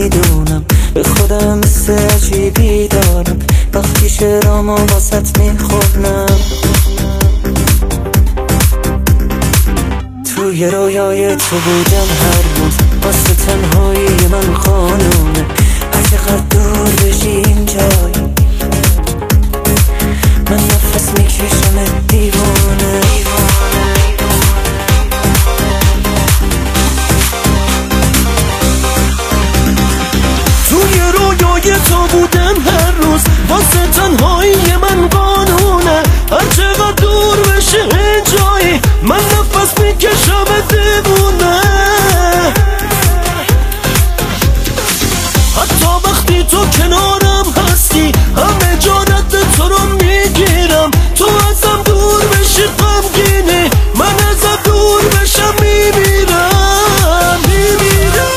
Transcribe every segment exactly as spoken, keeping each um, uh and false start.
میدونم به خودم مثل عجیبی دارم وقتی شعرامو واسط میخونم. توی رویای تو بودم هر روز واسه تنهایی من قانونه هر چقدر دور بشی این جای من نفس میکشم دیوانه. توی رویای تو بودم هر روز واسه تنهایی من قانونه هر چقدر دور بشه این جایی من نفس میکشم دیوونه. حتی وقتی تو کنارم هستی همه جانت تو رو میگیرم تو ازم دور بشی غمگینی من ازم دور بشم میمیرم میمیرم.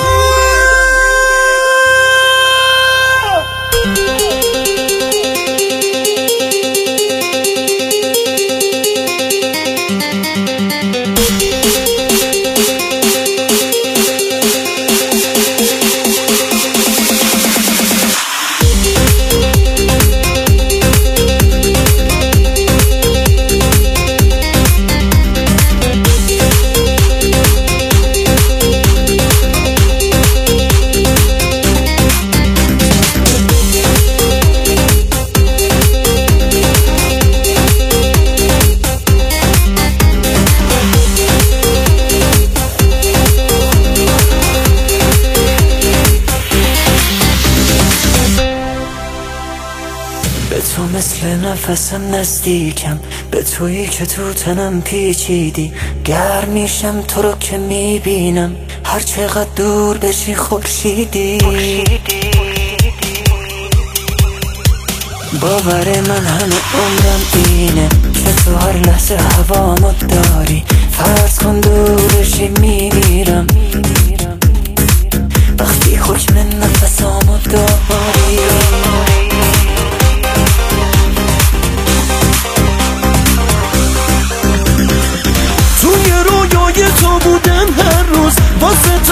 به تو مثل نفسم نزدیکم به تویی که تو تنم پیچیدی گرم میشم تو رو که میبینم هر چقدر دور بشی خورشیدی. باور من همه عمرم اینه که تو هر لحظه هوامو داری فرض کن دور بشی میمیرم وقتی حکم نفسامو داری. توی رویای تو بودم هر روز واسه